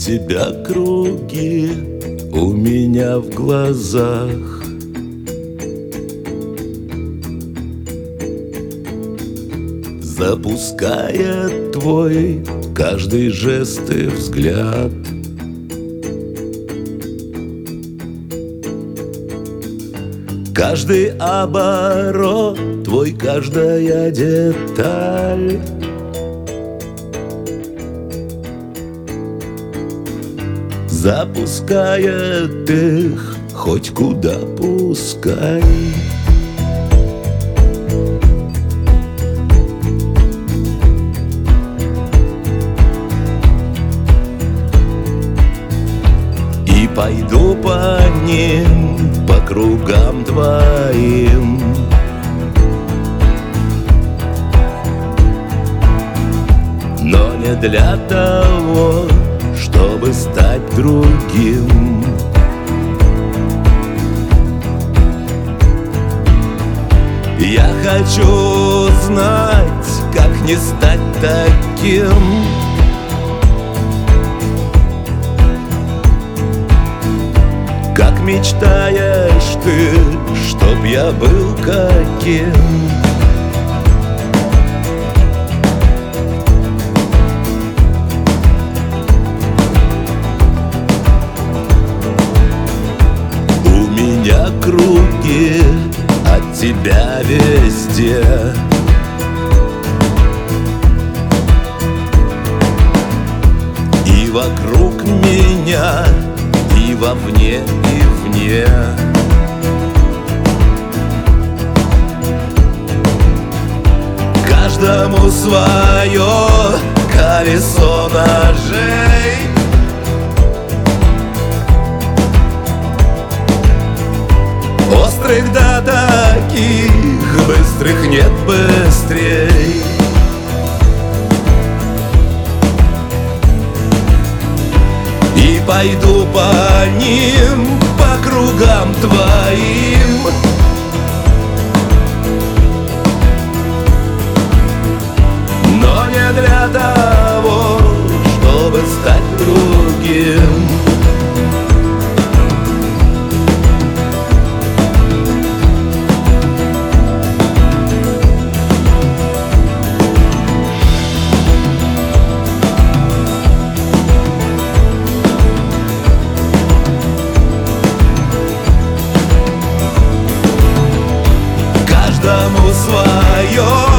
тебя круги у меня в глазах. Запуская твой каждый жест и взгляд. Каждый оборот, твой каждая деталь. Запускает их хоть куда пускай. И пойду по ним, по кругам твоим. Но не для того, чтобы стать другим. Я хочу знать, как не стать таким. Как мечтаешь ты, чтоб я был каким. Круги от тебя везде. И вокруг меня, и вовне, и вне. Каждому свое колесо ножей. Острых до таких, быстрых нет быстрей. И пойду по ним, по кругам твоим. Но не для того, чтобы стать другим. Каждому свое